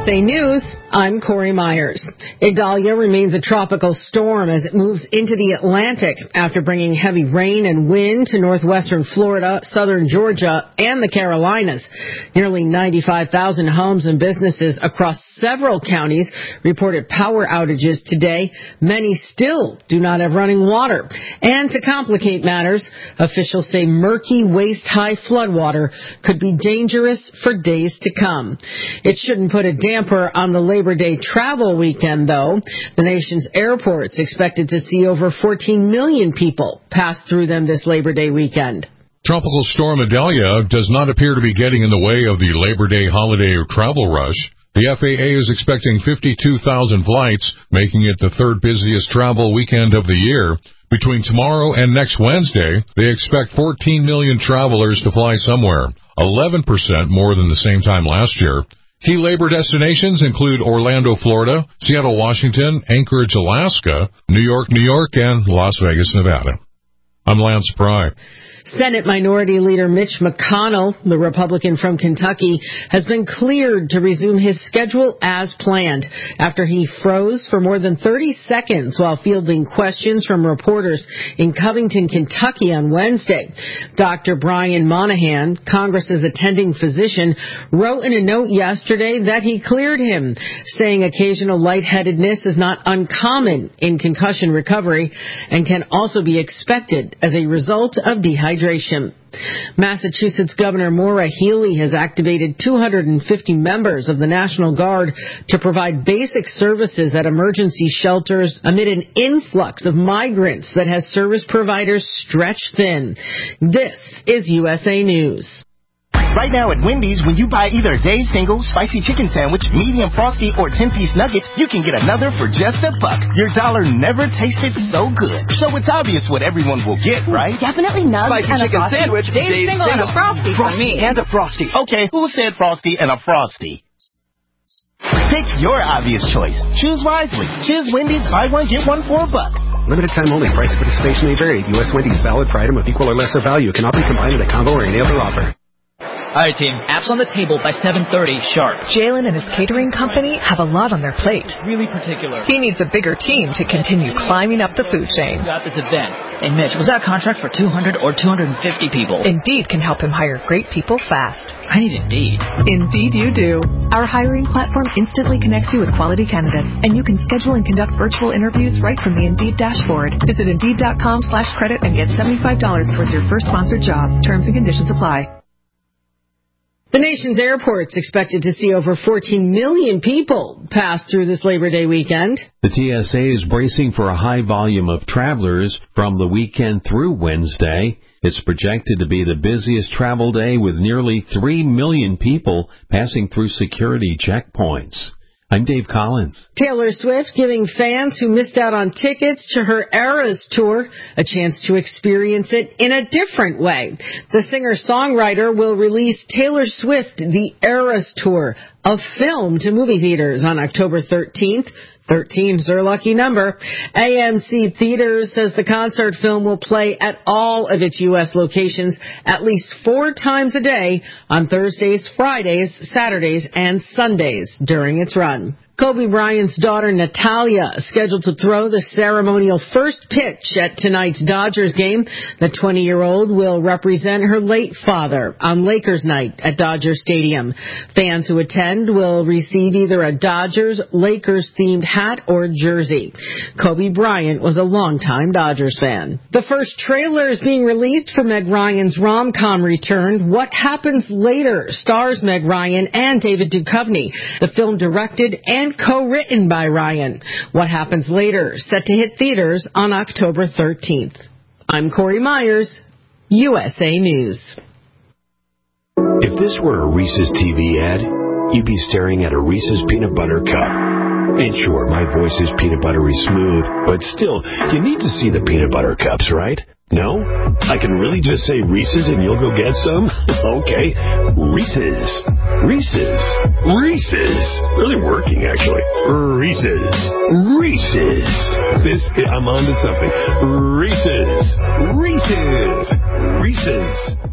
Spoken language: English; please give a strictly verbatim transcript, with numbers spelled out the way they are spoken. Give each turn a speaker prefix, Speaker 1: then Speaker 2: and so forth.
Speaker 1: S A News, I'm Corey Myers. Idalia remains a tropical storm as it moves into the Atlantic after bringing heavy rain and wind to northwestern Florida, southern Georgia, and the Carolinas. Nearly ninety-five thousand homes and businesses across several counties reported power outages today. Many still do not have running water. And to complicate matters, officials say murky, waist-high floodwater could be dangerous for days to come. It shouldn't put a damper on the Labor Day travel weekend, though. The nation's airports expected to see over fourteen million people pass through them this Labor Day weekend.
Speaker 2: Tropical storm Idalia does not appear to be getting in the way of the Labor Day holiday travel rush. The F A A is expecting fifty-two thousand flights, making it the third busiest travel weekend of the year. Between tomorrow and next Wednesday, they expect fourteen million travelers to fly somewhere, eleven percent more than the same time last year. Key labor destinations include Orlando, Florida, Seattle, Washington, Anchorage, Alaska, New York, New York, and Las Vegas, Nevada. I'm Lance Pry.
Speaker 1: Senate Minority Leader Mitch McConnell, the Republican from Kentucky, has been cleared to resume his schedule as planned after he froze for more than thirty seconds while fielding questions from reporters in Covington, Kentucky on Wednesday. Doctor Brian Monahan, Congress's attending physician, wrote in a note yesterday that he cleared him, saying occasional lightheadedness is not uncommon in concussion recovery and can also be expected as a result of dehydration. Massachusetts Governor Maura Healey has activated two hundred fifty members of the National Guard to provide basic services at emergency shelters amid an influx of migrants that has service providers stretched thin. This is U S A News.
Speaker 3: Right now at Wendy's, when you buy either a Dave's Single, Spicy Chicken Sandwich, Medium Frosty, or ten-piece Nuggets, you can get another for just a buck. Your dollar never tasted so good. So it's obvious what everyone will get, right?
Speaker 4: Definitely Nuggets
Speaker 5: Spicy
Speaker 4: and
Speaker 5: Chicken
Speaker 4: a Frosty.
Speaker 5: Sandwich,
Speaker 4: Dave's,
Speaker 5: Dave's
Speaker 4: Single,
Speaker 5: Single,
Speaker 4: and a Frosty,
Speaker 5: Frosty
Speaker 4: for me.
Speaker 5: and a Frosty.
Speaker 3: Okay, who said Frosty and a Frosty? Pick your obvious choice. Choose wisely. Choose Wendy's, buy one, get one for a buck.
Speaker 6: Limited time only. Price of participation may vary. U S Wendy's valid for item of equal or lesser value. Cannot be combined with a combo or any other offer.
Speaker 7: All right, team. Apps on the table by seven thirty sharp.
Speaker 8: Jalen and his catering company have a lot on their plate.
Speaker 7: Really particular.
Speaker 8: He needs a bigger team to continue climbing up the food chain.
Speaker 7: We got this event. Hey, Mitch, was that a contract for two hundred or two hundred fifty people?
Speaker 8: Indeed can help him hire great people fast.
Speaker 7: I need Indeed.
Speaker 8: Indeed you do. Our hiring platform instantly connects you with quality candidates, and you can schedule and conduct virtual interviews right from the Indeed dashboard. Visit Indeed.com slash credit and get seventy-five dollars towards your first sponsored job. Terms and conditions apply.
Speaker 1: The nation's airports expected to see over fourteen million people pass through this Labor Day weekend.
Speaker 9: The T S A is bracing for a high volume of travelers from the weekend through Wednesday. It's projected to be the busiest travel day with nearly three million people passing through security checkpoints. I'm Dave Collins.
Speaker 1: Taylor Swift giving fans who missed out on tickets to her Eras tour a chance to experience it in a different way. The singer-songwriter will release Taylor Swift The Eras Tour, a film to movie theaters on October thirteenth. thirteen's her lucky number. A M C Theaters says the concert film will play at all of its U S locations at least four times a day on Thursdays, Fridays, Saturdays, and Sundays during its run. Kobe Bryant's daughter, Natalia, is scheduled to throw the ceremonial first pitch at tonight's Dodgers game. The twenty-year-old will represent her late father on Lakers night at Dodger Stadium. Fans who attend will receive either a Dodgers, Lakers-themed hat or jersey. Kobe Bryant was a longtime Dodgers fan. The first trailer is being released for Meg Ryan's rom-com return, What Happens Later, stars Meg Ryan and David Duchovny. The film directed and and co-written by Ryan. What Happens Later, set to hit theaters on October thirteenth. I'm Corey Myers, U S A News.
Speaker 10: If this were a Reese's T V ad, you'd be staring at a Reese's peanut butter cup. And sure, my voice is peanut buttery smooth, but still, you need to see the peanut butter cups, right? No? I can really just say Reese's and you'll go get some? Okay. Reese's. Reese's. Reese's. Really working, actually. Reese's. Reese's. This, I'm on to something. Reese's. Reese's. Reese's.